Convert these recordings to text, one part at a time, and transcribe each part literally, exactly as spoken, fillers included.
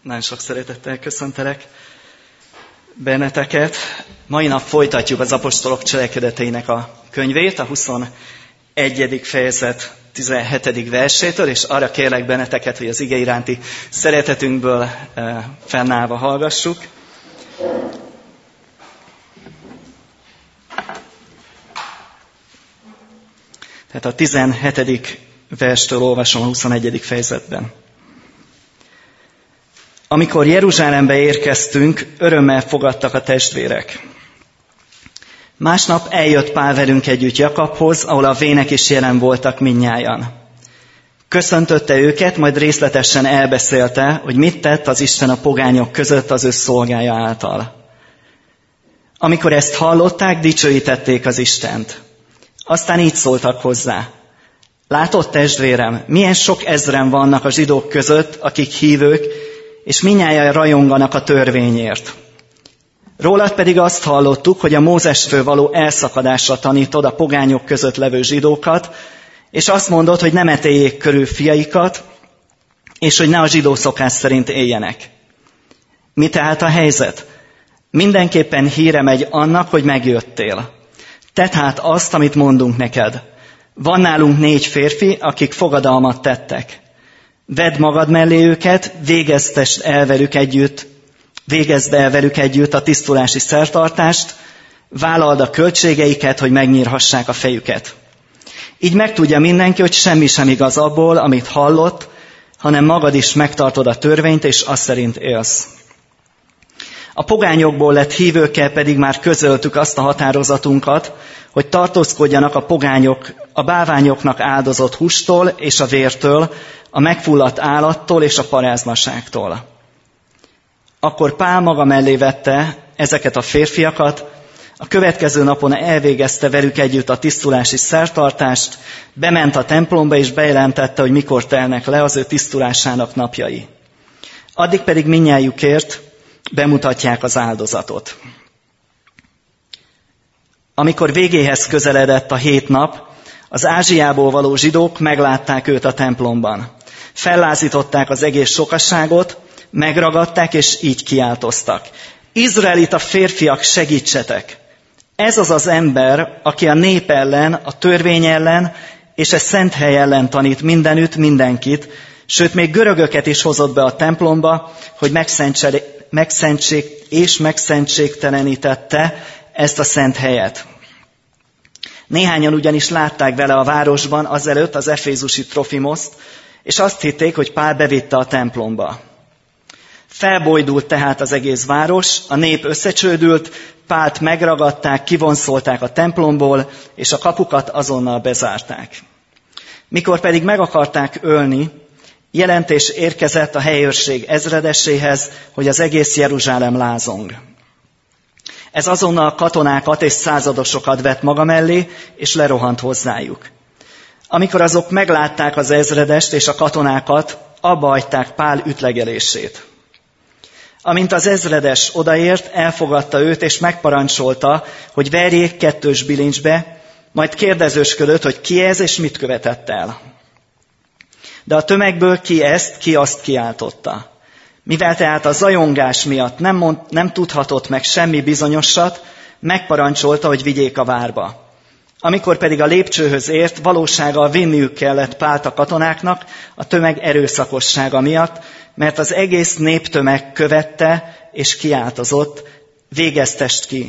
Nagyon sok szeretettel köszöntelek benneteket. Mai nap folytatjuk az apostolok cselekedeteinek a könyvét, a huszonegyedik fejezet tizenhetedik versétől, és arra kérlek benneteket, hogy az ige iránti szeretetünkből fennállva hallgassuk. Tehát a tizenhetedik verstől olvasom a huszonegyedik fejezetben. Amikor Jeruzsálembe érkeztünk, örömmel fogadtak a testvérek. Másnap eljött Pál velünk együtt Jakabhoz, ahol a vének is jelen voltak mindnyájan. Köszöntötte őket, majd részletesen elbeszélte, hogy mit tett az Isten a pogányok között az ő szolgája által. Amikor ezt hallották, dicsőítették az Istent. Aztán így szóltak hozzá. Látod, testvérem, milyen sok ezren vannak a zsidók között, akik hívők, és mindnyájan rajonganak a törvényért. Rólad pedig azt hallottuk, hogy a Mózestől való elszakadásra tanítod a pogányok között levő zsidókat, és azt mondod, hogy nem etéljék körül fiaikat, és hogy ne a zsidó szokás szerint éljenek. Mi tehát a helyzet? Mindenképpen híre megy annak, hogy megjöttél. Tedd hát azt, amit mondunk neked. Van nálunk négy férfi, akik fogadalmat tettek. Vedd magad mellé őket, végeztest el velük együtt, végezd el velük együtt a tisztulási szertartást, vállald a költségeiket, hogy megnyírhassák a fejüket. Így megtudja mindenki, hogy semmi sem igaz abból, amit hallott, hanem magad is megtartod a törvényt, és azt szerint élsz. A pogányokból lett hívőkkel pedig már közöltük azt a határozatunkat, hogy tartózkodjanak a pogányok a bálványoknak áldozott hústól és a vértől, a megfulladt állattól és a parázmaságtól. Akkor Pál maga mellé vette ezeket a férfiakat, a következő napon elvégezte velük együtt a tisztulási szertartást, bement a templomba és bejelentette, hogy mikor telnek le az ő tisztulásának napjai. Addig pedig mindnyájukért bemutatják az áldozatot. Amikor végéhez közeledett a hét nap, az Ázsiából való zsidók meglátták őt a templomban. Fellázították az egész sokaságot, megragadták és így kiáltoztak. Izraelita férfiak, segítsetek! Ez az az ember, aki a nép ellen, a törvény ellen és a szent hely ellen tanít mindenütt mindenkit, sőt még görögöket is hozott be a templomba, hogy megszentség és megszentségtelenítette ezt a szent helyet. Néhányan ugyanis látták vele a városban azelőtt az efézusi Trofimoszt, és azt hitték, hogy Pál bevitte a templomba. Felbojdult tehát az egész város, a nép összecsődült, Pált megragadták, kivonszolták a templomból, és a kapukat azonnal bezárták. Mikor pedig meg akarták ölni, jelentés érkezett a helyőrség ezredeséhez, hogy az egész Jeruzsálem lázong. Ez azonnal katonákat és századosokat vett maga mellé, és lerohant hozzájuk. Amikor azok meglátták az ezredest és a katonákat, abba hagyták Pál ütlegelését. Amint az ezredes odaért, elfogadta őt, és megparancsolta, hogy verjék kettős bilincsbe, majd kérdezősködött, hogy ki ez, és mit követett el. De a tömegből ki ezt, ki azt kiáltotta. Mivel tehát a zajongás miatt nem, mond, nem tudhatott meg semmi bizonyosat, megparancsolta, hogy vigyék a várba. Amikor pedig a lépcsőhöz ért, valósággal vinniük kellett Pált a katonáknak a tömeg erőszakossága miatt, mert az egész néptömeg követte és kiáltozott, végeztest ki.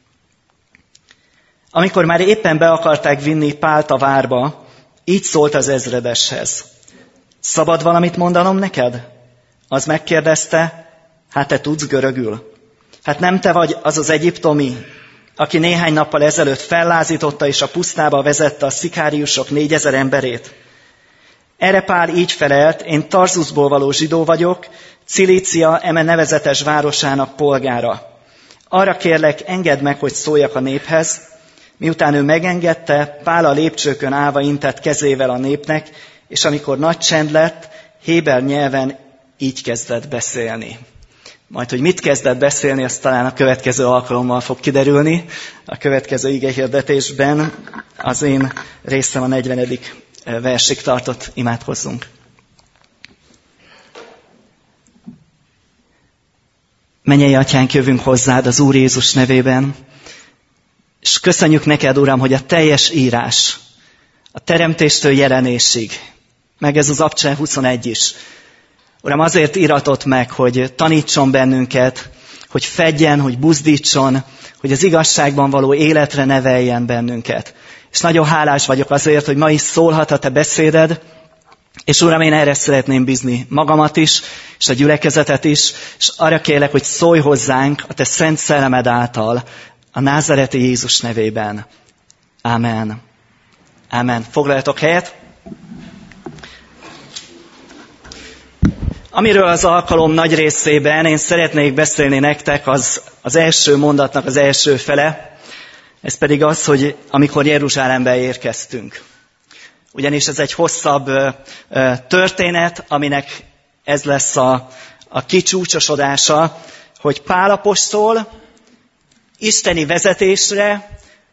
Amikor már éppen be akarták vinni Pált a várba, így szólt az ezredeshez. Szabad valamit mondanom neked? Az megkérdezte, hát te tudsz görögül? Hát nem te vagy az az egyiptomi, aki néhány nappal ezelőtt fellázította és a pusztába vezette a szikáriusok négyezer emberét? Erre Pál így felelt, én Tarzuszból való zsidó vagyok, Cilícia eme nevezetes városának polgára. Arra kérlek, engedd meg, hogy szóljak a néphez. Miután ő megengedte, Pál a lépcsőkön állva intett kezével a népnek, és amikor nagy csend lett, héber nyelven így kezdett beszélni. Majd, hogy mit kezdett beszélni, azt talán a következő alkalommal fog kiderülni. A következő igehirdetésben az én részem a negyvenedik versig tartott, imádkozzunk. Mennyei Atyánk, jövünk hozzád az Úr Jézus nevében, és köszönjük neked, Uram, hogy a teljes írás, a teremtéstől jelenésig, meg ez az Abcsel huszonegy is, Uram, azért iratott meg, hogy tanítson bennünket, hogy fedjen, hogy buzdítson, hogy az igazságban való életre neveljen bennünket. És nagyon hálás vagyok azért, hogy ma is szólhat a te beszéded, és Uram, én erre szeretném bízni magamat is, és a gyülekezetet is, és arra kérlek, hogy szólj hozzánk a te szent szellemed által, a názareti Jézus nevében. Ámen. Ámen. Foglaljatok helyet. Amiről az alkalom nagy részében én szeretnék beszélni nektek, az az első mondatnak az első fele, ez pedig az, hogy amikor Jeruzsálembe érkeztünk. Ugyanis ez egy hosszabb ö, ö, történet, aminek ez lesz a, a kicsúcsosodása, hogy Pál apostol isteni vezetésre,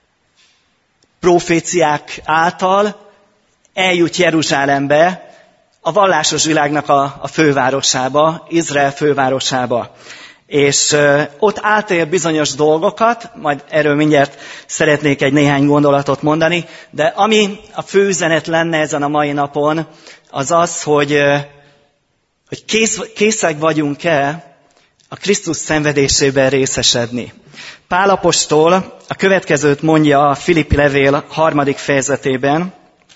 proféciák által eljut Jeruzsálembe, a vallásos világnak a, a fővárosába, Izrael fővárosába. És ö, ott átél bizonyos dolgokat, majd erről mindjárt szeretnék egy néhány gondolatot mondani, de ami a fő üzenet lenne ezen a mai napon, az az, hogy, ö, hogy kész, készek vagyunk-e a Krisztus szenvedésében részesedni. Pál apostol a következőt mondja a Filippi levél harmadik fejezetében,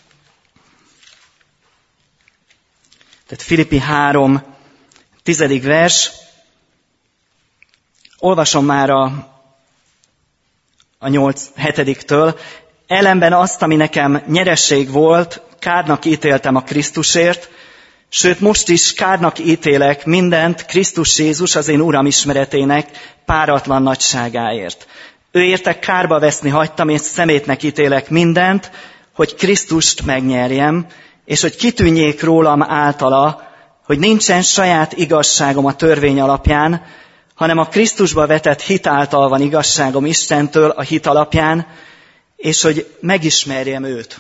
tehát Filippi három, tizedik vers. Olvasom már a, a nyolc, hetediktől. Ellenben azt, ami nekem nyeresség volt, kárnak ítéltem a Krisztusért, sőt most is kárnak ítélek mindent Krisztus Jézus az én Uram ismeretének páratlan nagyságáért. Ő érte kárba veszni hagytam, és szemétnek ítélek mindent, hogy Krisztust megnyerjem, és hogy kitűnjék rólam általa, hogy nincsen saját igazságom a törvény alapján, hanem a Krisztusba vetett hit által van igazságom Istentől a hit alapján, és hogy megismerjem őt.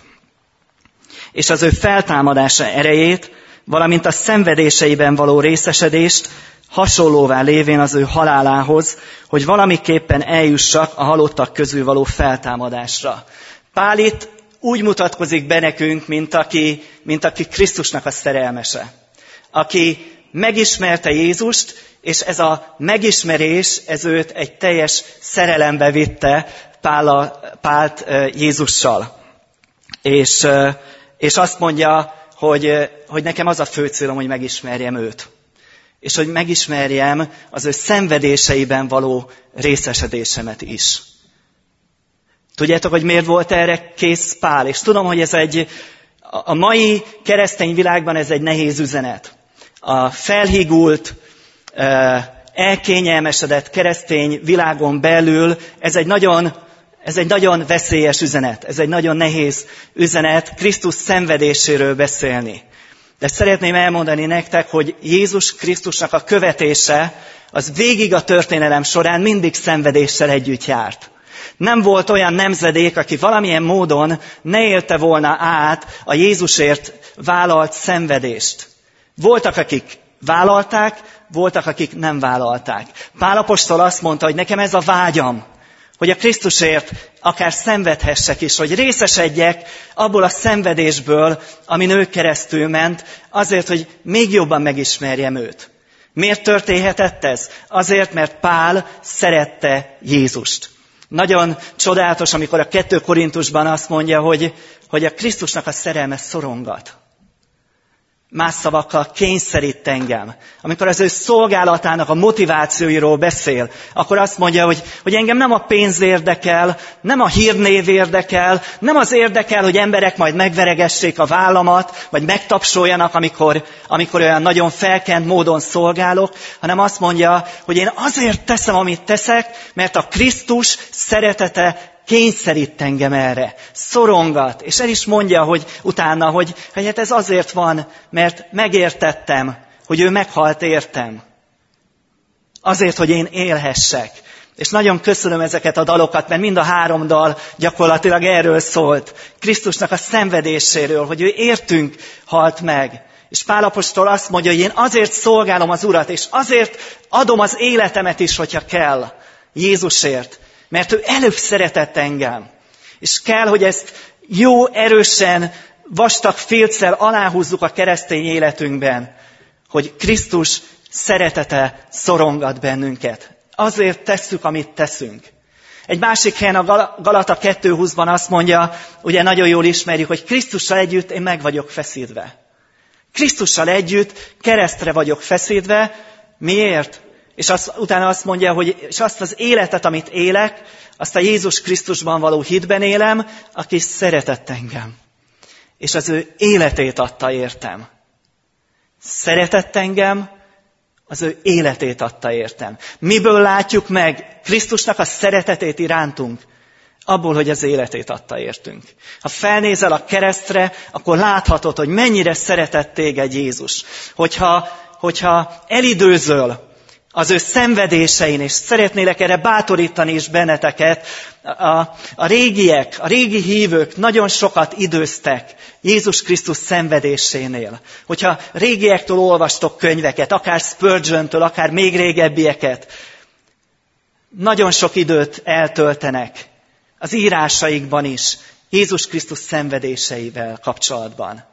És az ő feltámadása erejét, valamint a szenvedéseiben való részesedést, hasonlóvá lévén az ő halálához, hogy valamiképpen eljussak a halottak közül való feltámadásra. Pál itt úgy mutatkozik be nekünk, mint aki, mint aki Krisztusnak a szerelmese. Aki megismerte Jézust, és ez a megismerés, ez őt egy teljes szerelembe vitte Pál, Pált Jézussal. És, és azt mondja, hogy, hogy nekem az a fő célom, hogy megismerjem őt. És hogy megismerjem az ő szenvedéseiben való részesedésemet is. Tudjátok, hogy miért volt erre kész Pál? És tudom, hogy ez egy, a mai keresztény világban ez egy nehéz üzenet. A felhígult, elkényelmesedett keresztény világon belül ez egy nagyon, ez egy nagyon veszélyes üzenet. Ez egy nagyon nehéz üzenet Krisztus szenvedéséről beszélni. De szeretném elmondani nektek, hogy Jézus Krisztusnak a követése az végig a történelem során mindig szenvedéssel együtt járt. Nem volt olyan nemzedék, aki valamilyen módon ne élte volna át a Jézusért vállalt szenvedést. Voltak, akik vállalták, voltak, akik nem vállalták. Pál apostol azt mondta, hogy nekem ez a vágyam, hogy a Krisztusért akár szenvedhessek is, hogy részesedjek abból a szenvedésből, amin ő keresztül ment, azért, hogy még jobban megismerjem őt. Miért történhetett ez? Azért, mert Pál szerette Jézust. Nagyon csodálatos, amikor a kettő Korintusban azt mondja, hogy, hogy a Krisztusnak a szerelme szorongat. Más szavakkal kényszerít engem. Amikor az ő szolgálatának a motivációiról beszél, akkor azt mondja, hogy, hogy engem nem a pénz érdekel, nem a hírnév érdekel, nem az érdekel, hogy emberek majd megveregessék a vállamat, vagy megtapsoljanak, amikor, amikor olyan nagyon felkent módon szolgálok, hanem azt mondja, hogy én azért teszem, amit teszek, mert a Krisztus szeretete kényszerít engem erre, szorongat, és el is mondja, hogy utána, hogy, hogy hát ez azért van, mert megértettem, hogy ő meghalt értem. Azért, hogy én élhessek. És nagyon köszönöm ezeket a dalokat, mert mind a három dal gyakorlatilag erről szólt. Krisztusnak a szenvedéséről, hogy ő értünk halt meg. És Pál apostol azt mondja, hogy én azért szolgálom az Urat, és azért adom az életemet is, hogyha kell, Jézusért. Mert ő előbb szeretett engem. És kell, hogy ezt jó, erősen, vastag félccel aláhúzzuk a keresztény életünkben, hogy Krisztus szeretete szorongat bennünket. Azért tesszük, amit teszünk. Egy másik helyen a Galata kettő húszban azt mondja, ugye nagyon jól ismerjük, hogy Krisztussal együtt én meg vagyok feszítve. Krisztussal együtt keresztre vagyok feszítve. Miért? És az, utána azt mondja, hogy és azt az életet, amit élek, azt a Jézus Krisztusban való hitben élem, aki szeretett engem. És az ő életét adta értem. Szeretett engem, az ő életét adta értem. Miből látjuk meg Krisztusnak a szeretetét irántunk? Abból, hogy az életét adta értünk. Ha felnézel a keresztre, akkor láthatod, hogy mennyire szeretett téged Jézus. Hogyha, hogyha elidőzöl az ő szenvedésein, és szeretnélek erre bátorítani is benneteket, a, a régiek, a régi hívők nagyon sokat időztek Jézus Krisztus szenvedésénél. Hogyha régiektől olvastok könyveket, akár Spurgeon-től, akár még régebbieket, nagyon sok időt eltöltenek az írásaikban is Jézus Krisztus szenvedéseivel kapcsolatban.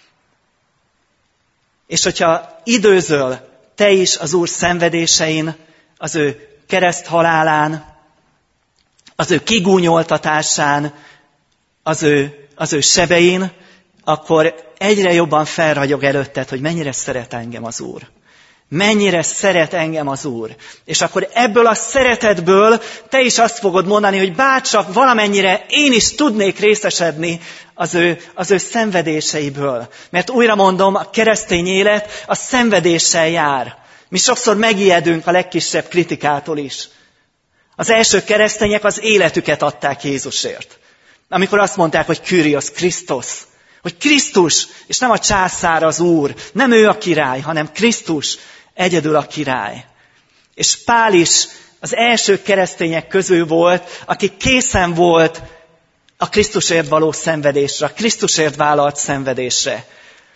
És hogyha időzöl te is az Úr szenvedésein, az ő kereszthalálán, az ő kigúnyoltatásán, az ő, az ő sebein, akkor egyre jobban felragyog előtted, hogy mennyire szeret engem az Úr. Mennyire szeret engem az Úr. És akkor ebből a szeretetből te is azt fogod mondani, hogy bárcsak valamennyire én is tudnék részesedni az ő, az ő szenvedéseiből. Mert újra mondom, a keresztény élet a szenvedéssel jár. Mi sokszor megijedünk a legkisebb kritikától is. Az első keresztények az életüket adták Jézusért. Amikor azt mondták, hogy Kyrios, Krisztus, hogy Krisztus, és nem a császár az Úr, nem ő a király, hanem Krisztus egyedül a király. És Pál is az első keresztények közül volt, aki készen volt a Krisztusért való szenvedésre, a Krisztusért vállalt szenvedésre.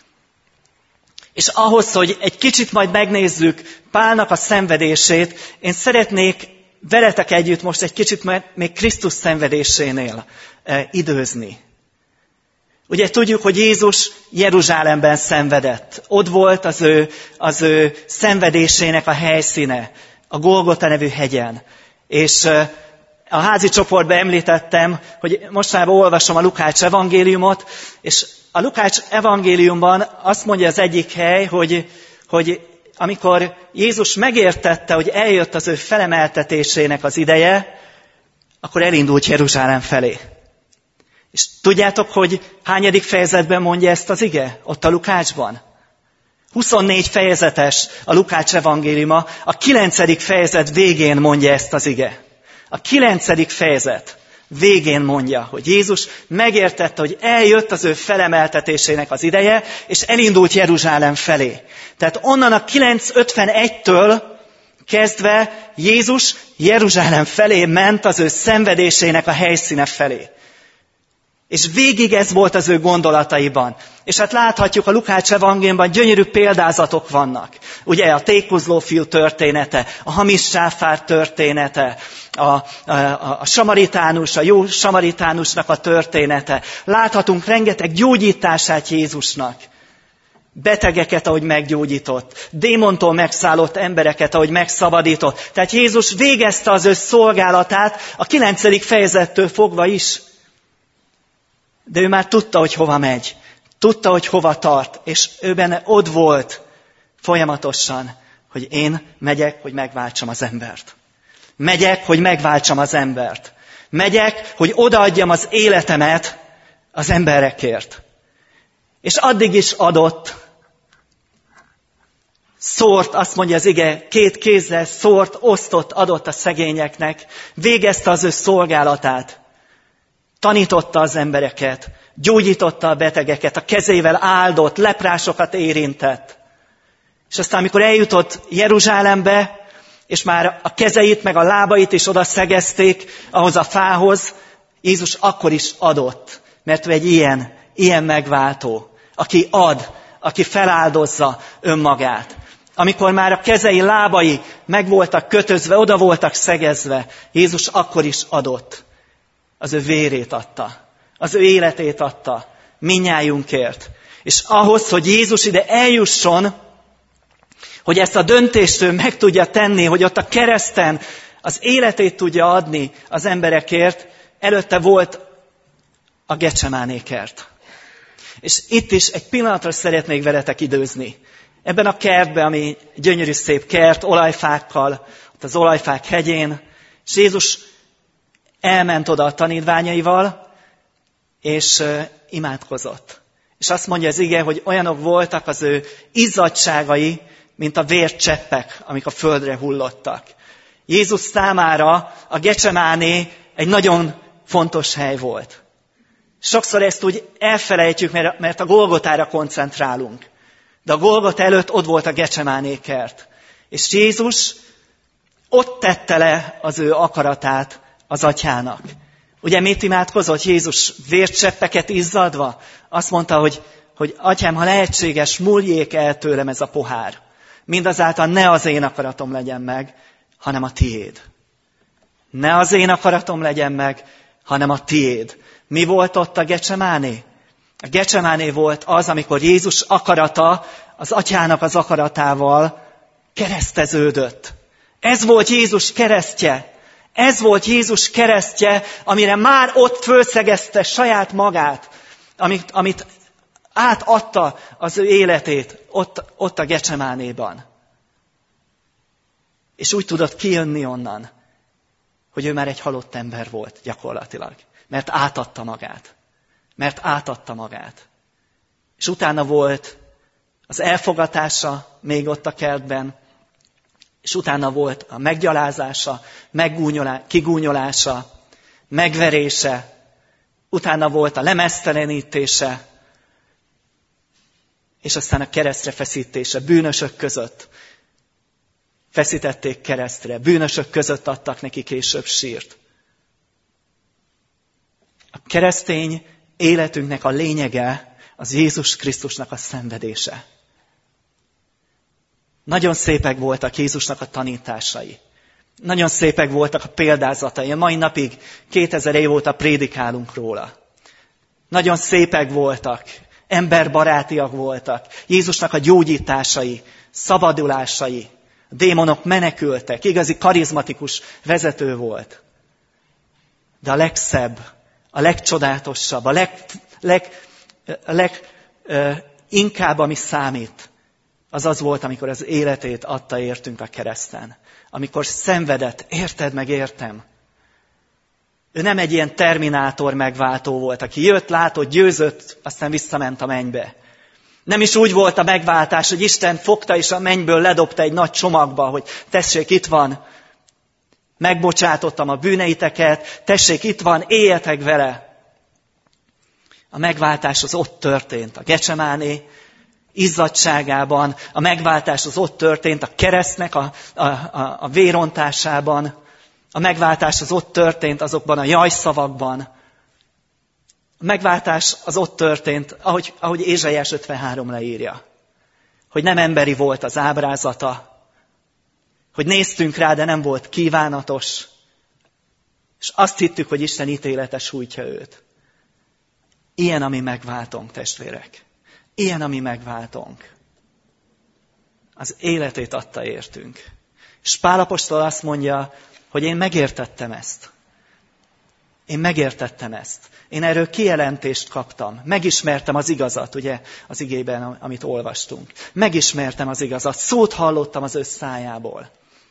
És ahhoz, hogy egy kicsit majd megnézzük Pálnak a szenvedését, én szeretnék veletek együtt most egy kicsit még Krisztus szenvedésénél időzni. Ugye tudjuk, hogy Jézus Jeruzsálemben szenvedett. Ott volt az ő, az ő szenvedésének a helyszíne, a Golgota nevű hegyen. És a házi csoportban említettem, hogy mostanában olvasom a Lukács evangéliumot, és a Lukács evangéliumban azt mondja az egyik hely, hogy, hogy amikor Jézus megértette, hogy eljött az ő felemeltetésének az ideje, akkor elindult Jeruzsálem felé. És tudjátok, hogy hányadik fejezetben mondja ezt az ige? Ott a Lukácsban? huszonnégy fejezetes a Lukács evangéliuma, a kilencedik fejezet végén mondja ezt az ige. A kilencedik fejezet végén mondja, hogy Jézus megértette, hogy eljött az ő felemeltetésének az ideje, és elindult Jeruzsálem felé. Tehát onnan a kilenc ötvenegytől kezdve Jézus Jeruzsálem felé ment az ő szenvedésének a helyszíne felé. És végig ez volt az ő gondolataiban. És hát láthatjuk, a Lukács evangéliumban gyönyörű példázatok vannak. Ugye a tékozló fiú története, a hamis sáfár története, a, a, a, a samaritánus, a jó samaritánusnak a története. Láthatunk rengeteg gyógyítását Jézusnak. Betegeket, ahogy meggyógyított, démontól megszállott embereket, ahogy megszabadított. Tehát Jézus végezte az ő szolgálatát a kilencedik fejezettől fogva is. De ő már tudta, hogy hova megy. Tudta, hogy hova tart. És ő benne ott volt folyamatosan, hogy én megyek, hogy megváltsam az embert. Megyek, hogy megváltsam az embert. Megyek, hogy odaadjam az életemet az emberekért. És addig is adott, szórt, azt mondja az ige, két kézzel szórt, osztott, adott a szegényeknek, végezte az ő szolgálatát. Tanította az embereket, gyógyította a betegeket, a kezével áldott, leprásokat érintett. És aztán, amikor eljutott Jeruzsálembe, és már a kezeit meg a lábait is oda szegezték ahhoz a fához, Jézus akkor is adott, mert ő egy ilyen, ilyen megváltó, aki ad, aki feláldozza önmagát. Amikor már a kezei, lábai meg voltak kötözve, oda voltak szegezve, Jézus akkor is adott. Az ő vérét adta. Az ő életét adta. Mindnyájunkért. És ahhoz, hogy Jézus ide eljusson, hogy ezt a döntést ő meg tudja tenni, hogy ott a kereszten az életét tudja adni az emberekért, előtte volt a Gecsemáné kert. És itt is egy pillanatra szeretnék veletek időzni. Ebben a kertben, ami gyönyörű szép kert, olajfákkal, ott az olajfák hegyén, és Jézus elment oda a tanítványaival, és imádkozott. És azt mondja az ige, hogy olyanok voltak az ő izzadságai, mint a vércseppek, amik a földre hullottak. Jézus számára a Gecsemáné egy nagyon fontos hely volt. Sokszor ezt úgy elfelejtjük, mert a Golgotára koncentrálunk. De a Golgota előtt ott volt a Gecsemáné kert. És Jézus ott tette le az ő akaratát az atyának. Ugye mit imádkozott Jézus vércseppeket izzadva? Azt mondta, hogy, hogy atyám, ha lehetséges, múljék el tőlem ez a pohár. Mindazáltal ne az én akaratom legyen meg, hanem a tiéd. Ne az én akaratom legyen meg, hanem a tiéd. Mi volt ott a Gecsemáné? A Gecsemáné volt az, amikor Jézus akarata az atyának az akaratával kereszteződött. Ez volt Jézus keresztje. Ez volt Jézus keresztje, amire már ott fölszegezte saját magát, amit, amit átadta az ő életét ott, ott a Gecsemánéban. És úgy tudott kijönni onnan, hogy ő már egy halott ember volt gyakorlatilag. Mert átadta magát. Mert átadta magát. És utána volt az elfogatása még ott a kertben, és utána volt a meggyalázása, kigúnyolása, megverése, utána volt a lemeztelenítése, és aztán a keresztre feszítése bűnösök között. Feszítették keresztre, bűnösök között adtak neki később sírt. A keresztény életünknek a lényege az Jézus Krisztusnak a szenvedése. Nagyon szépek voltak Jézusnak a tanításai. Nagyon szépek voltak a példázatai. A mai napig kétezer év óta prédikálunk róla. Nagyon szépek voltak, emberbarátiak voltak. Jézusnak a gyógyításai, szabadulásai. A démonok menekültek, igazi karizmatikus vezető volt. De a legszebb, a legcsodálatosabb, a leg, leg, a leg ö, inkább, ami számít, az az volt, amikor az életét adta értünk a kereszten. Amikor szenvedett, érted meg értem. Ő nem egy ilyen terminátor megváltó volt, aki jött, látott, győzött, aztán visszament a mennybe. Nem is úgy volt a megváltás, hogy Isten fogta és a mennyből ledobta egy nagy csomagba, hogy tessék, itt van, megbocsátottam a bűneiteket, tessék, itt van, éljetek vele. A megváltás az ott történt, a Gecsemáné izzadságában, a megváltás az ott történt, a keresztnek a, a, a, a vérontásában, a megváltás az ott történt azokban a jajszavakban, a megváltás az ott történt, ahogy, ahogy Ézsaiás ötvenhárom leírja, hogy nem emberi volt az ábrázata, hogy néztünk rá, de nem volt kívánatos, és azt hittük, hogy Isten ítélete sújtja őt. Ilyen a mi megváltónk, testvérek. Ilyen a mi megváltónk. Az életét adta értünk. És Pál apostol azt mondja, hogy én megértettem ezt. Én megértettem ezt. Én erről kijelentést kaptam. Megismertem az igazat, ugye, az igében, amit olvastunk. Megismertem az igazat. Szót hallottam az ő szájából.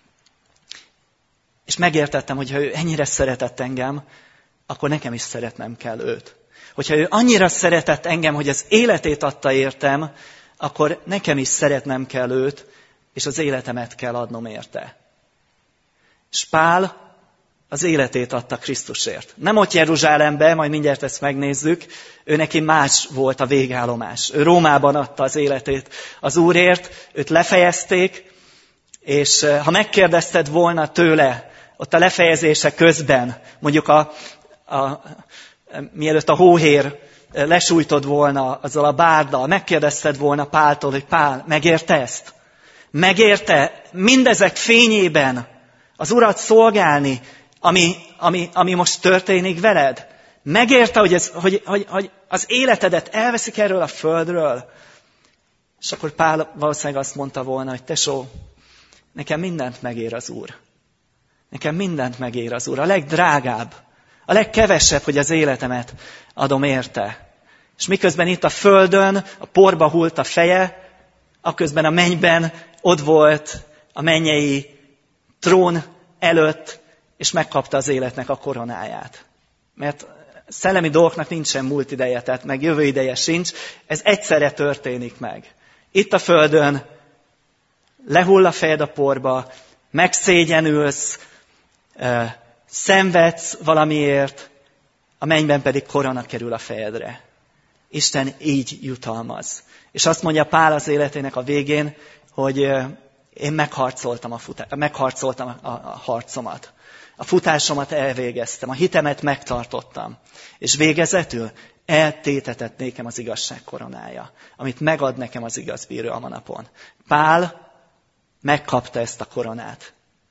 És megértettem, hogy ha ő ennyire szeretett engem, akkor nekem is szeretnem kell őt. Hogyha ő annyira szeretett engem, hogy az életét adta értem, akkor nekem is szeretnem kell őt, és az életemet kell adnom érte. És Pál az életét adta Krisztusért. Nem ott Jeruzsálemben, majd mindjárt ezt megnézzük, ő neki más volt a végállomás. Ő Rómában adta az életét az Úrért, őt lefejezték, és ha megkérdezted volna tőle, ott a lefejezése közben, mondjuk a, a, mielőtt a hóhér lesújtod volna azzal a bárddal, megkérdezted volna Páltól, hogy Pál, megérte ezt? Megérte mindezek fényében az Urat szolgálni, ami, ami, ami most történik veled? Megérte, hogy, ez, hogy, hogy, hogy az életedet elveszik erről a földről? És akkor Pál valószínűleg azt mondta volna, hogy tesó, nekem mindent megér az Úr. Nekem mindent megér az Úr. A legdrágább, a legkevesebb, hogy az életemet adom érte. És miközben itt a földön a porba hult a feje, aközben a mennyben ott volt a mennyei trón előtt, és megkapta az életnek a koronáját. Mert szellemi dolgoknak nincsen múlt ideje, tehát meg jövő ideje sincs, ez egyszerre történik meg. Itt a földön lehull a fejed a porba, megszégyenülsz, szenvedsz valamiért, a mennyben pedig korona kerül a fejedre. Isten így jutalmaz. És azt mondja Pál az életének a végén, hogy én megharcoltam a, futá- megharcoltam a, a harcomat. A futásomat elvégeztem, a hitemet megtartottam. És végezetül eltétetett nékem az igazság koronája, amit megad nekem az igaz bíró a manapon. Pál megkapta ezt a koronát.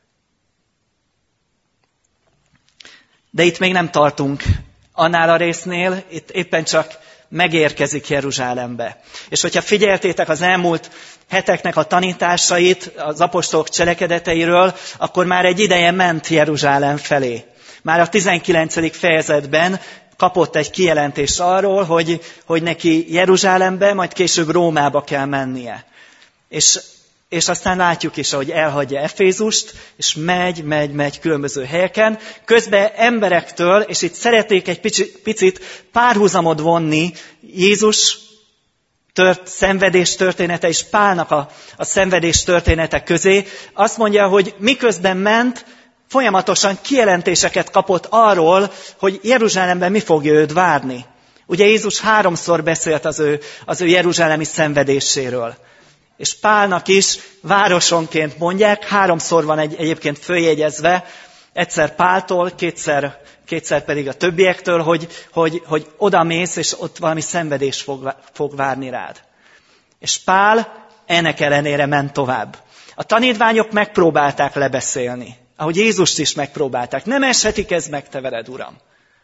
De itt még nem tartunk annál a résznél, itt éppen csak megérkezik Jeruzsálembe. És hogyha figyeltétek az elmúlt heteknek a tanításait, az apostolok cselekedeteiről, akkor már egy ideje ment Jeruzsálem felé. Már a tizenkilencedik fejezetben kapott egy kijelentést arról, hogy, hogy neki Jeruzsálembe, majd később Rómába kell mennie. És, és aztán látjuk is, ahogy elhagyja Efézust, és megy, megy, megy különböző helyeken. Közben emberektől, és itt szeretnék egy picit, picit párhuzamot vonni Jézus tört, szenvedés története és Pálnak a, a szenvedés története közé. Azt mondja, hogy miközben ment, folyamatosan kijelentéseket kapott arról, hogy Jeruzsálemben mi fogja őt várni. Ugye Jézus háromszor beszélt az ő, az ő jeruzsálemi szenvedéséről. És Pálnak is városonként mondják, háromszor van egy, egyébként följegyezve, egyszer Páltól, kétszer, kétszer pedig a többiektől, hogy, hogy, hogy oda mész, és ott valami szenvedés fog, fog várni rád. És Pál ennek ellenére ment tovább. A tanítványok megpróbálták lebeszélni, ahogy Jézust is megpróbálták. Nem eshetik ez meg, te veled, Uram.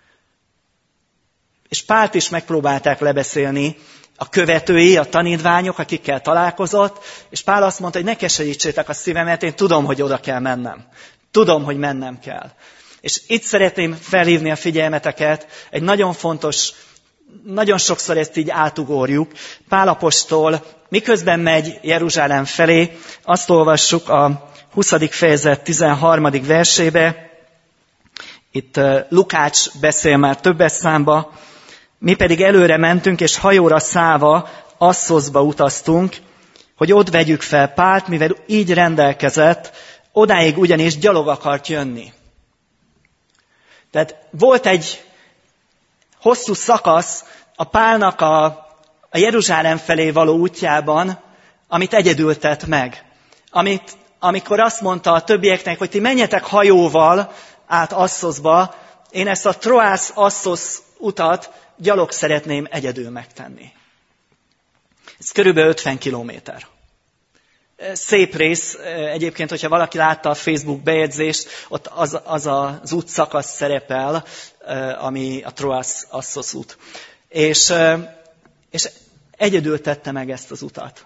És Pált is megpróbálták lebeszélni a követői, a tanítványok, akikkel találkozott, és Pál azt mondta, hogy ne keserítsétek a szívemet, én tudom, hogy oda kell mennem. Tudom, hogy mennem kell. És itt szeretném felhívni a figyelmeteket, egy nagyon fontos, nagyon sokszor ezt így átugorjuk. Pál apostol miközben megy Jeruzsálem felé, azt olvassuk a huszadik fejezet tizenharmadik versébe, itt Lukács beszél már többes számba, mi pedig előre mentünk, és hajóra szállva Asszoszba utaztunk, hogy ott vegyük fel Pált, mivel így rendelkezett, odáig ugyanis gyalog akart jönni. Tehát volt egy hosszú szakasz a Pálnak a, a Jeruzsálem felé való útjában, amit egyedül tett meg. Amit, amikor azt mondta a többieknek, hogy ti menjetek hajóval át Asszoszba, én ezt a Troász-Asszosz utat gyalog szeretném egyedül megtenni. Ez körülbelül ötven kilométer. Szép rész, egyébként, hogyha valaki látta a Facebook bejegyzést, ott az, az az útszakasz szerepel, ami a Troász-Asszosz út. És, és egyedül tette meg ezt az utat.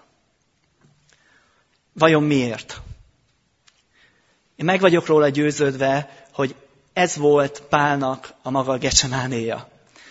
Vajon miért? Én meg vagyok róla győződve, hogy ez volt Pálnak a maga gecsemánéja.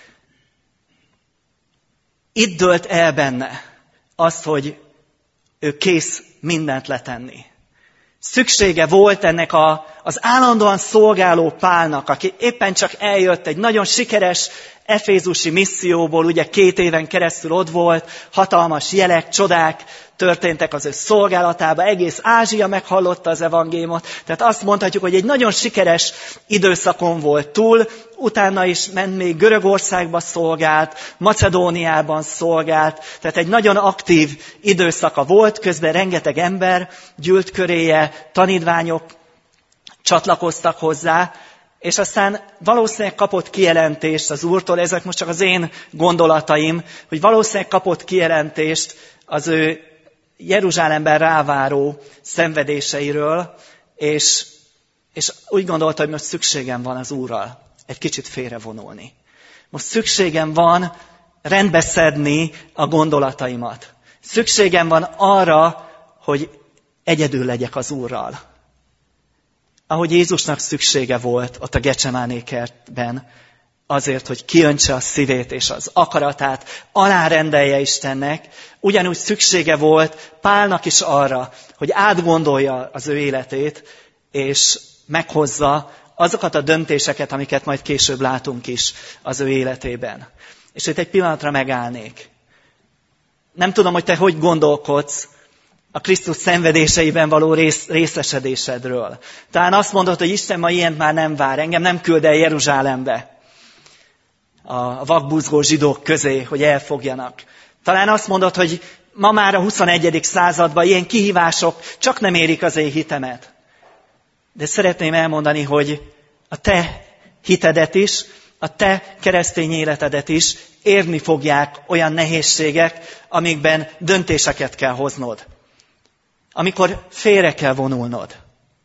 Itt dőlt el benne azt, hogy ő kész mindent letenni. Szüksége volt ennek a, az állandóan szolgáló Pálnak, aki éppen csak eljött egy nagyon sikeres efézusi misszióból, ugye két éven keresztül ott volt, hatalmas jelek, csodák történtek az ő szolgálatában, egész Ázsia meghallotta az evangéliumot, tehát azt mondhatjuk, hogy egy nagyon sikeres időszakon volt túl, utána is ment még Görögországba szolgált, Macedóniában szolgált, tehát egy nagyon aktív időszaka volt, közben rengeteg ember gyűlt köréje, tanítványok csatlakoztak hozzá, és aztán valószínűleg kapott kijelentést az Úrtól, ezek most csak az én gondolataim, hogy valószínűleg kapott kijelentést az ő Jeruzsálemben ráváró szenvedéseiről, és, és úgy gondolta, hogy most szükségem van az Úrral egy kicsit félrevonulni. Most szükségem van rendbeszedni a gondolataimat. Szükségem van arra, hogy egyedül legyek az Úrral. Ahogy Jézusnak szüksége volt ott a Gecsemáné kertben, azért, hogy kiöntse a szívét és az akaratát, alárendelje Istennek, ugyanúgy szüksége volt Pálnak is arra, hogy átgondolja az ő életét, és meghozza azokat a döntéseket, amiket majd később látunk is az ő életében. És itt egy pillanatra megállnék. Nem tudom, hogy te hogy gondolkodsz a Krisztus szenvedéseiben való rész, részesedésedről. Talán azt mondod, hogy Isten ma ilyent már nem vár, engem nem küld el Jeruzsálembe a vakbuzgó zsidók közé, hogy elfogjanak. Talán azt mondod, hogy ma már a huszonegyedik században ilyen kihívások csak nem érik az én hitemet. De szeretném elmondani, hogy a te hitedet is, a te keresztény életedet is érni fogják olyan nehézségek, amikben döntéseket kell hoznod. Amikor félre kell vonulnod.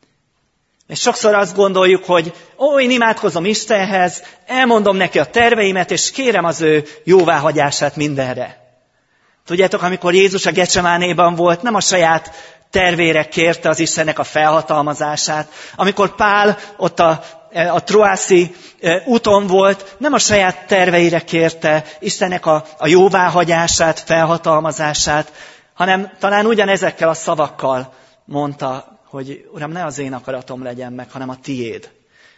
És sokszor azt gondoljuk, hogy ó, én imádkozom Istenhez, elmondom neki a terveimet, és kérem az ő jóváhagyását mindenre. Tudjátok, amikor Jézus a Gecsemánéban volt, nem a saját tervére kérte az Istennek a felhatalmazását. Amikor Pál ott a, a troászi úton volt, nem a saját terveire kérte Istennek a, a jóváhagyását, felhatalmazását, hanem talán ugyanezekkel a szavakkal mondta, hogy Uram, ne az én akaratom legyen meg, hanem a tiéd.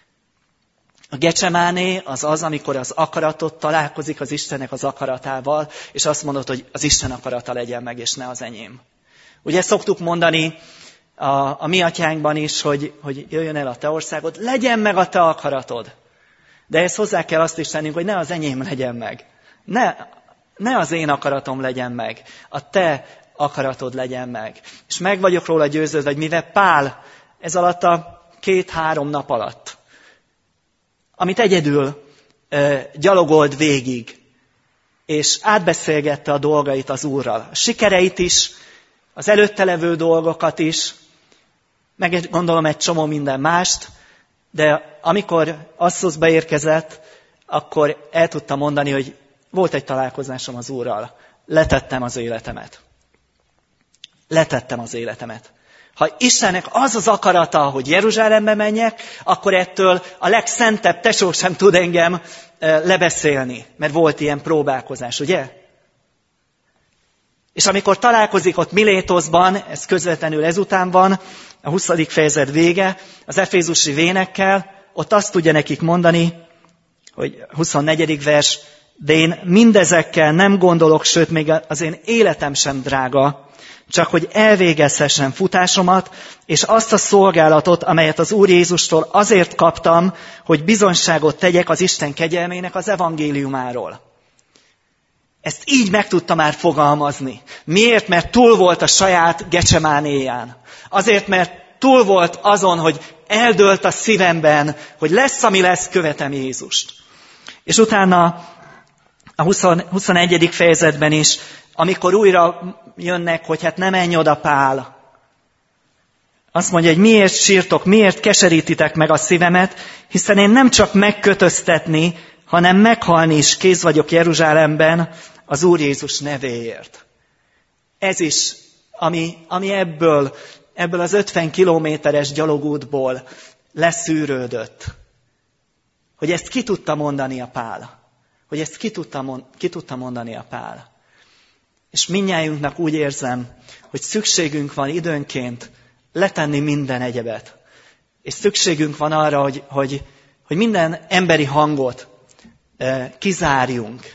A Gecsemáné az az, amikor az akaratot találkozik az Istennek az akaratával, és azt mondod, hogy az Isten akarata legyen meg, és ne az enyém. Ugye szoktuk mondani a, a mi atyánkban is, hogy, hogy jöjjön el a te országod, legyen meg a te akaratod. De ezt hozzá kell azt is tennünk, hogy ne az enyém legyen meg. Ne, ne az én akaratom legyen meg. A te akaratod legyen meg. És meg vagyok róla győződve, hogy mivel Pál ez alatt a két-három nap alatt, amit egyedül e, gyalogolt végig, és átbeszélgette a dolgait az Úrral, a sikereit is, az előtte levő dolgokat is, meg gondolom egy csomó minden mást, de amikor Asszuszba érkezett, akkor el tudta mondani, hogy volt egy találkozásom az Úrral, letettem az életemet. Letettem az életemet. Ha Istennek az az akarata, hogy Jeruzsálembe menjek, akkor ettől a legszentebb tesó sem tud engem lebeszélni, mert volt ilyen próbálkozás, ugye? És amikor találkozik ott Milétoszban, ez közvetlenül ezután van, a huszadik fejezet vége, az efézusi vénekkel, ott azt tudja nekik mondani, hogy huszonnegyedik vers, de én mindezekkel nem gondolok, sőt, még az én életem sem drága, csak hogy elvégezhessem futásomat, és azt a szolgálatot, amelyet az Úr Jézustól azért kaptam, hogy bizonyságot tegyek az Isten kegyelmének az evangéliumáról. Ezt így meg tudta már fogalmazni. Miért? Mert túl volt a saját Gecsemánéján. Azért, mert túl volt azon, hogy eldőlt a szívemben, hogy lesz, ami lesz, követem Jézust. És utána a huszonegyedik fejezetben is, amikor újra jönnek, hogy hát nem menj oda, Pál. Azt mondja, hogy miért sírtok, miért keserítitek meg a szívemet, hiszen én nem csak megkötöztetni, hanem meghalni is kész vagyok Jeruzsálemben az Úr Jézus nevéért. Ez is, ami, ami ebből, ebből az ötven kilométeres gyalogútból leszűrődött. Hogy ezt ki tudta mondani a Pál. Hogy ezt ki tudta, ki tudta mondani a Pál. És mindnyájunknak úgy érzem, hogy szükségünk van időnként letenni minden egyebet. És szükségünk van arra, hogy, hogy, hogy minden emberi hangot eh, kizárjunk.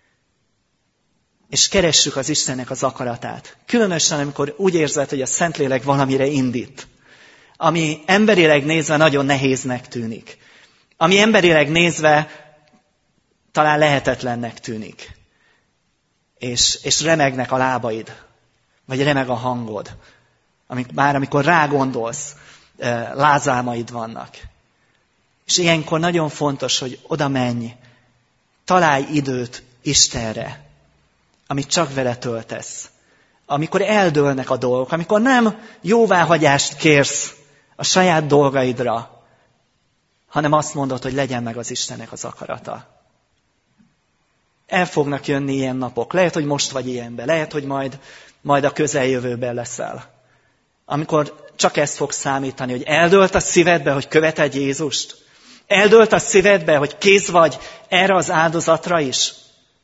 És keressük az Istennek az akaratát. Különösen, amikor úgy érzed, hogy a Szentlélek valamire indít. Ami emberileg nézve nagyon nehéznek tűnik. Ami emberileg nézve talán lehetetlennek tűnik. És, és remegnek a lábaid, vagy remeg a hangod. Amik, már amikor rágondolsz, lázálmaid vannak. És ilyenkor nagyon fontos, hogy oda menj, találj időt Istenre, amit csak vele töltesz. Amikor eldőlnek a dolgok, amikor nem jóváhagyást kérsz a saját dolgaidra, hanem azt mondod, hogy legyen meg az Istennek az akarata. El fognak jönni ilyen napok. Lehet, hogy most vagy ilyenben. Lehet, hogy majd, majd a közeljövőben leszel. Amikor csak ezt fog számítani, hogy eldőlt a szívedbe, hogy követed Jézust. Eldőlt a szívedbe, hogy kész vagy erre az áldozatra is.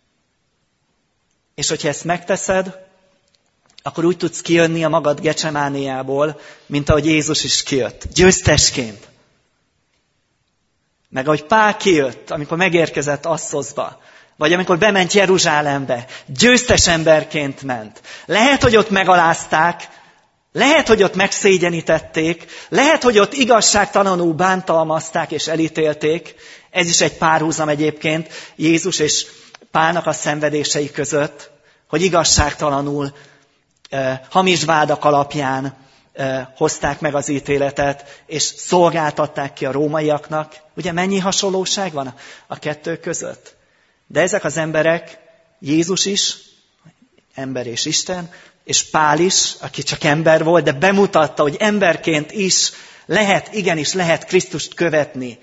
És hogyha ezt megteszed, akkor úgy tudsz kijönni a magad Gecsemánéjából, mint ahogy Jézus is kijött. Győztesként. Meg ahogy Pál kijött, amikor megérkezett Asszoszba, vagy amikor bement Jeruzsálembe, győztes emberként ment. Lehet, hogy ott megalázták, lehet, hogy ott megszégyenítették, lehet, hogy ott igazságtalanul bántalmazták és elítélték. Ez is egy párhuzam egyébként Jézus és Pálnak a szenvedései között, hogy igazságtalanul, eh, hamis vádak alapján eh, hozták meg az ítéletet, és szolgáltatták ki a rómaiaknak. Ugye mennyi hasonlóság van a kettő között? De ezek az emberek, Jézus is, ember és Isten, és Pál is, aki csak ember volt, de bemutatta, hogy emberként is lehet, igenis lehet Krisztust követni.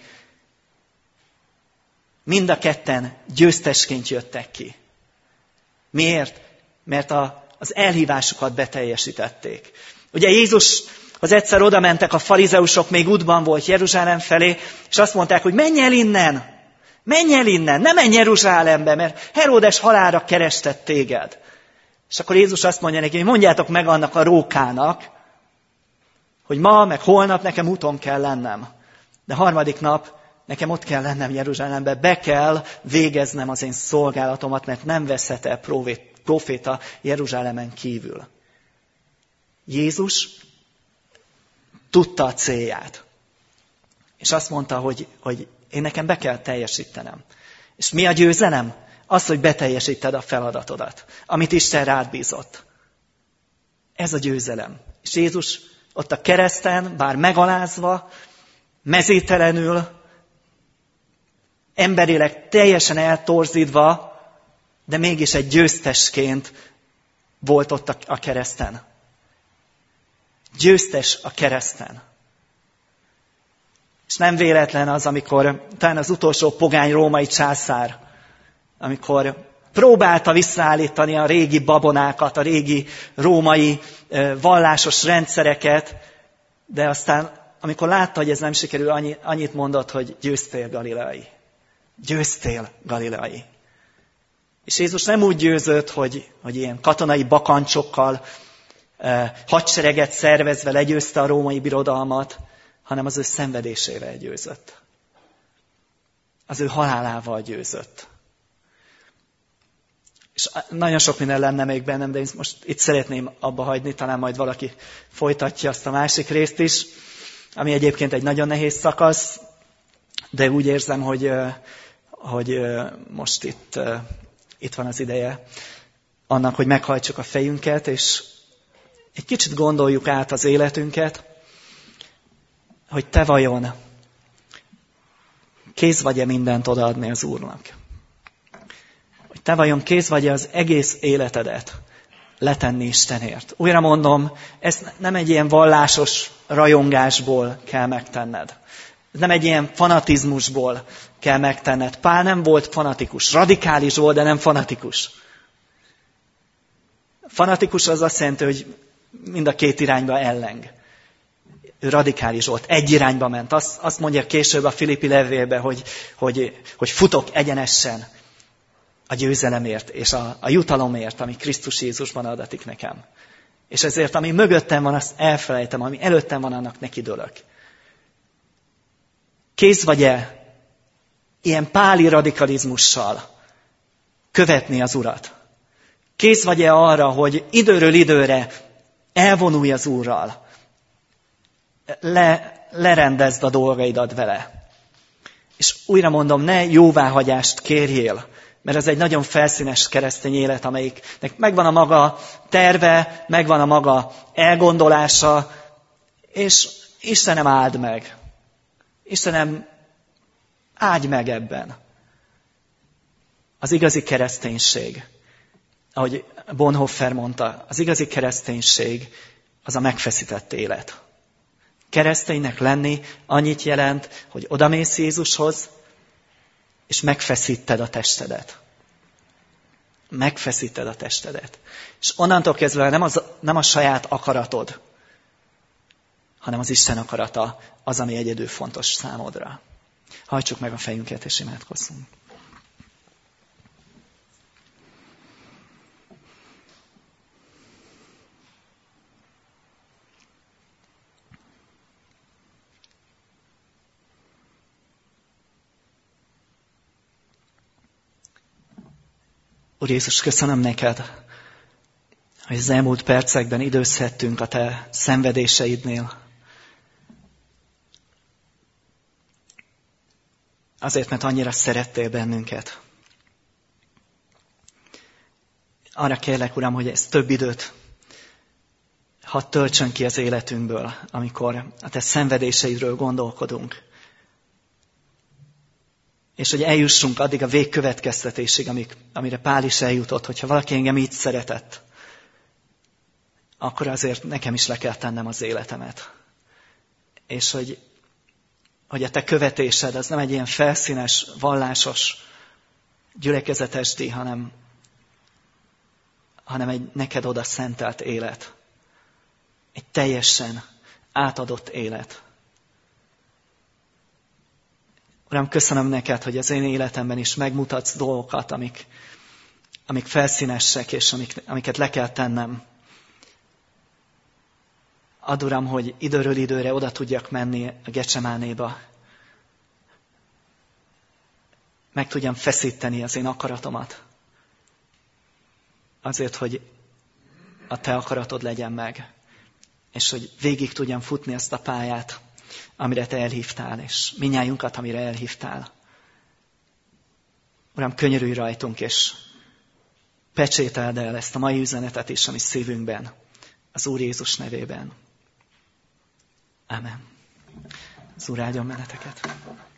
Mind a ketten győztesként jöttek ki. Miért? Mert a, az elhívásukat beteljesítették. Ugye Jézushoz egyszer oda mentek a farizeusok, még útban volt Jeruzsálem felé, és azt mondták, hogy menj el innen! Menj el innen, ne menj Jeruzsálembe, mert Heródes halálra kerestett téged. És akkor Jézus azt mondja neki, hogy mondjátok meg annak a rókának, hogy ma, meg holnap nekem úton kell lennem. De harmadik nap nekem ott kell lennem Jeruzsálembe, be kell végeznem az én szolgálatomat, mert nem veszhet el proféta Jeruzsálemen kívül. Jézus tudta a célját. És azt mondta, hogy, hogy én nekem be kell teljesítenem. És mi a győzelem? Az, hogy beteljesíted a feladatodat, amit Isten rád bízott. Ez a győzelem. És Jézus ott a kereszten, bár megalázva, mezítelenül, emberileg teljesen eltorzítva, de mégis egy győztesként volt ott a kereszten. Győztes a kereszten. És nem véletlen az, amikor talán az utolsó pogány római császár, amikor próbálta visszaállítani a régi babonákat, a régi római vallásos rendszereket, de aztán, amikor látta, hogy ez nem sikerül, annyit mondott, hogy győztél, Galileai. Győztél, Galileai. És Jézus nem úgy győzött, hogy, hogy ilyen katonai bakancsokkal, hadsereget szervezve legyőzte a római birodalmat, hanem az ő szenvedésével győzött. Az ő halálával győzött. És nagyon sok minden lenne még bennem, de én most itt szeretném abba hagyni, talán majd valaki folytatja azt a másik részt is, ami egyébként egy nagyon nehéz szakasz, de úgy érzem, hogy, hogy most itt, itt van az ideje annak, hogy meghajtsuk a fejünket, és egy kicsit gondoljuk át az életünket, hogy te vajon kész vagy-e mindent odaadni az Úrnak. Hogy te vajon kész vagy-e az egész életedet letenni Istenért. Újra mondom, ezt nem egy ilyen vallásos rajongásból kell megtenned. Ez nem egy ilyen fanatizmusból kell megtenned. Pál nem volt fanatikus. Radikális volt, de nem fanatikus. Fanatikus az azt jelenti, hogy mind a két irányba elleng. Ő radikális volt, egy irányba ment. Azt, azt mondja később a Filippi levélben, hogy, hogy, hogy futok egyenesen a győzelemért és a, a jutalomért, ami Krisztus Jézusban adatik nekem. És ezért, ami mögöttem van, azt elfelejtem, ami előttem van, annak neki dőlök. Kész vagy-e ilyen páli radikalizmussal követni az Urat? Kész vagy-e arra, hogy időről időre elvonulj az Úrral? Le, lerendezd a dolgaidat vele. És újra mondom, ne jóváhagyást kérjél, mert ez egy nagyon felszínes keresztény élet, amelyiknek megvan a maga terve, megvan a maga elgondolása, és Istenem áld meg. Istenem, Áldj meg ebben. Az igazi kereszténység, ahogy Bonhoeffer mondta, az igazi kereszténység az a megfeszített élet. Kereszténynek lenni annyit jelent, hogy odamész Jézushoz, és megfeszíted a testedet. Megfeszíted a testedet. És onnantól kezdve nem, az, nem a saját akaratod, hanem az Isten akarata az, ami egyedül fontos számodra. Hajtsuk meg a fejünket, és imádkozzunk. Úr Jézus, köszönöm neked, hogy az elmúlt percekben időzhettünk a te szenvedéseidnél. Azért, mert annyira szerettél bennünket. Arra kérlek, Uram, hogy ez több időt hadd töltsön ki az életünkből, amikor a te szenvedéseidről gondolkodunk. És hogy eljussunk addig a végkövetkeztetésig, amik, amire Pál is eljutott, hogyha valaki engem így szeretett, akkor azért nekem is le kell tennem az életemet. És hogy, hogy a te követésed az nem egy ilyen felszínes, vallásos, gyülekezetes díj, hanem, hanem egy neked oda szentelt élet. Egy teljesen átadott élet. Uram, köszönöm neked, hogy az én életemben is megmutatsz dolgokat, amik, amik felszínesek, és amik, amiket le kell tennem. Add, Uram, hogy időről időre oda tudjak menni a Gecsemánéba. Meg tudjam feszíteni az én akaratomat. Azért, hogy a te akaratod legyen meg. És hogy végig tudjam futni ezt a pályát, amire te elhívtál, és minnyájunkat, amire elhívtál. Uram, könyörülj rajtunk, és pecsételd el ezt a mai üzenetet is, ami szívünkben, az Úr Jézus nevében. Amen. Az Úr áldjon benneteket.